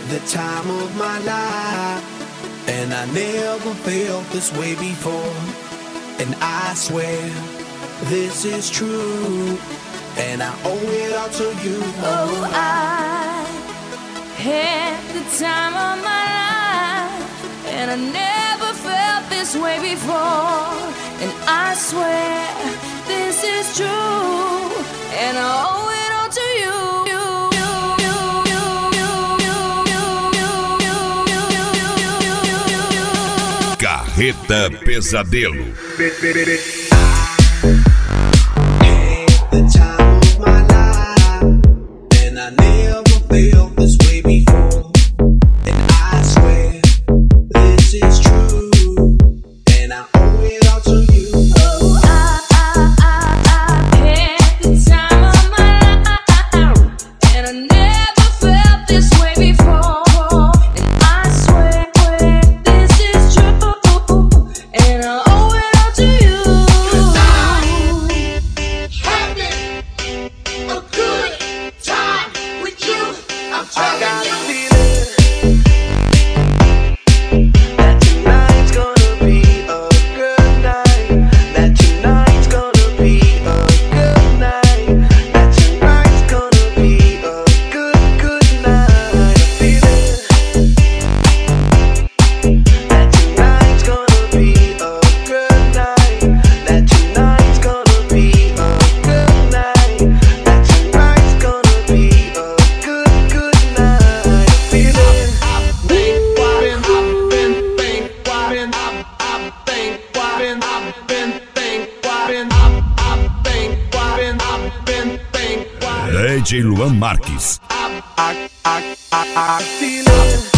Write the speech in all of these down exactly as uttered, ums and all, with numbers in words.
the time of my life, and I never felt this way before. And I swear this is true, and I owe it all to you. Oh, I had the time of my life, and I never felt this way before. And I swear this is true, and I owe it all to you. Carreta Pesadelo. D J Luan Marques. I, I, I, I feel it.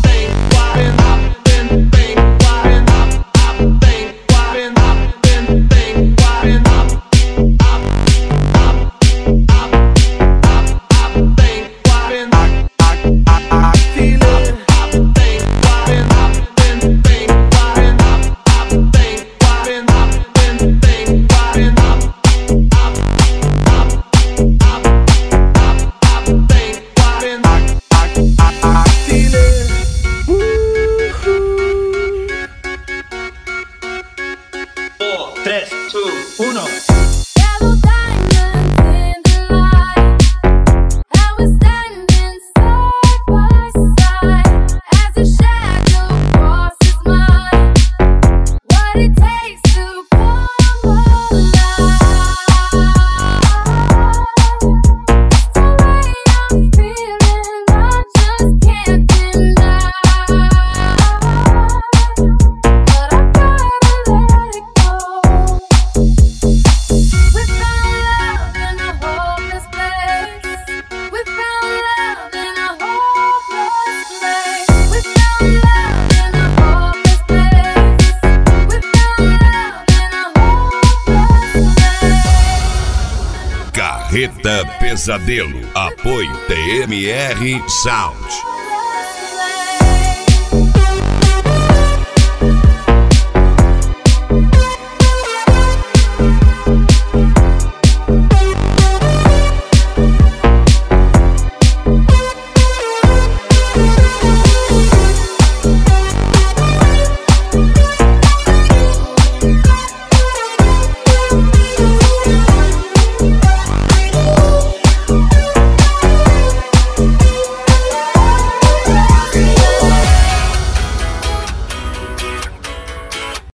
tres, dos, uno. Carreta Pesadelo. Apoio T M R Sound.